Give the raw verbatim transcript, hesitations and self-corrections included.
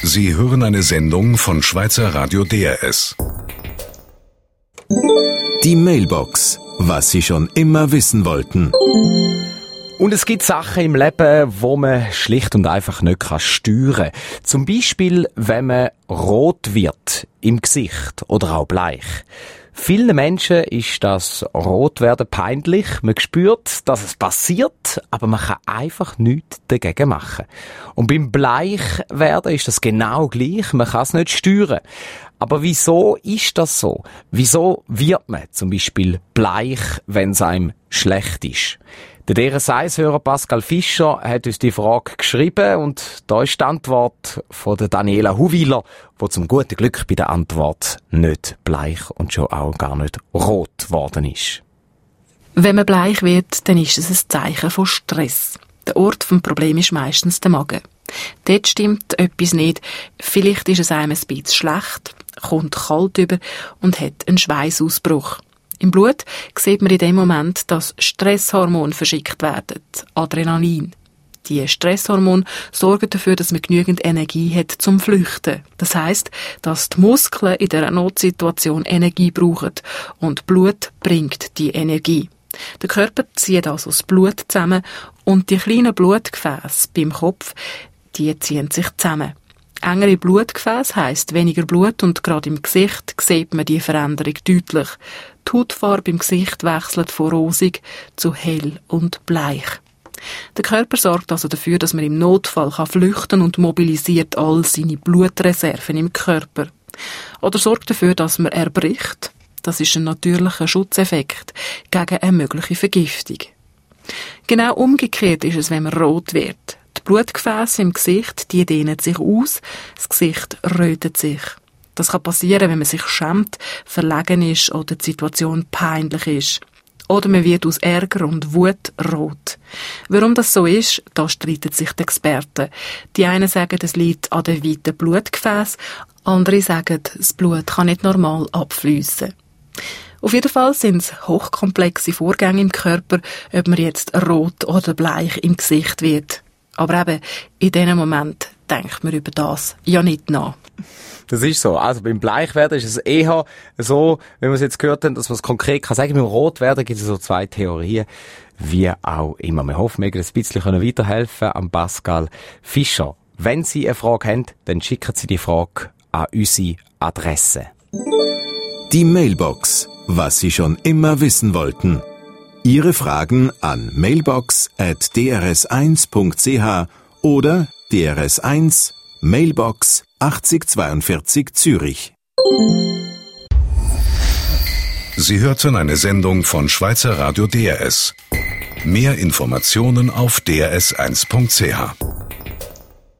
Sie hören eine Sendung von Schweizer Radio D R S. Die Mailbox. Was Sie schon immer wissen wollten. Und es gibt Sachen im Leben, wo man schlicht und einfach nicht steuern kann. Zum Beispiel, wenn man rot wird im Gesicht oder auch bleich. Vielen Menschen ist das Rotwerden peinlich. Man spürt, dass es passiert, aber man kann einfach nichts dagegen machen. Und beim Bleichwerden ist das genau gleich. Man kann es nicht steuern. Aber wieso ist das so? Wieso wird man zum Beispiel bleich, wenn es einem schlecht ist? Der D R S eins-Hörer Pascal Fischer hat uns die Frage geschrieben und da ist die Antwort von der Daniela Huwiler, die zum guten Glück bei der Antwort nicht bleich und schon auch gar nicht rot geworden ist. Wenn man bleich wird, dann ist es ein Zeichen von Stress. Der Ort des Problems ist meistens der Magen. Dort stimmt etwas nicht. Vielleicht ist es einem ein bisschen schlecht, kommt kalt über und hat einen Schweißausbruch. Im Blut sieht man in dem Moment, dass Stresshormone verschickt werden, Adrenalin. Die Stresshormone sorgen dafür, dass man genügend Energie hat zum Flüchten. Das heisst, dass die Muskeln in dieser Notsituation Energie brauchen und Blut bringt die Energie. Der Körper zieht also das Blut zusammen und die kleinen Blutgefäße beim Kopf, die ziehen sich zusammen. Engere Blutgefäße heisst weniger Blut und gerade im Gesicht sieht man die Veränderung deutlich. Die Hautfarbe im Gesicht wechselt von rosig zu hell und bleich. Der Körper sorgt also dafür, dass man im Notfall kann flüchten und mobilisiert all seine Blutreserven im Körper. Oder sorgt dafür, dass man erbricht. Das ist ein natürlicher Schutzeffekt gegen eine mögliche Vergiftung. Genau umgekehrt ist es, wenn man rot wird. Die Blutgefäße im Gesicht, die dehnen sich aus, das Gesicht rötet sich. Das kann passieren, wenn man sich schämt, verlegen ist oder die Situation peinlich ist. Oder man wird aus Ärger und Wut rot. Warum das so ist, da streiten sich die Experten. Die einen sagen, es liegt an den weiten Blutgefäßen, andere sagen, das Blut kann nicht normal abfliessen. Auf jeden Fall sind es hochkomplexe Vorgänge im Körper, ob man jetzt rot oder bleich im Gesicht wird. Aber eben, in diesem Moment denkt man über das ja nicht nach. Das ist so. Also beim Bleichwerden ist es eher so, wenn wir es jetzt gehört haben, dass man es konkret kann sagen. Beim Rotwerden gibt es so zwei Theorien, wie auch immer. Wir hoffen, wir können ein bisschen weiterhelfen an Pascal Fischer. Wenn Sie eine Frage haben, dann schicken Sie die Frage an unsere Adresse. Die Mailbox. Was Sie schon immer wissen wollten. Ihre Fragen an mailbox at d r s eins punkt c h oder D R S eins Mailbox achtzig zweiundvierzig Zürich. Sie hörten eine Sendung von Schweizer Radio D R S. Mehr Informationen auf d r s eins punkt c h.